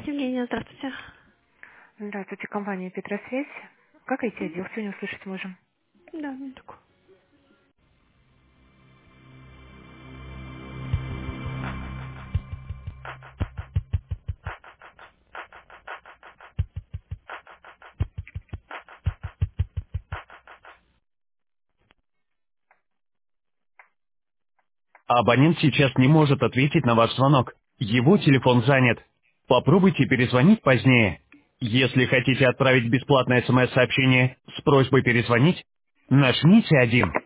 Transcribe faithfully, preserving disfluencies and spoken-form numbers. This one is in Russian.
Евгения, здравствуйте. Здравствуйте, компания Петросвязь. Как I T-отдел? Сегодня услышать можем. Да, минутку. Абонент сейчас не может ответить на ваш звонок. Его телефон занят. Попробуйте перезвонить позднее. Если хотите отправить бесплатное смс-сообщение с просьбой перезвонить, нажмите один.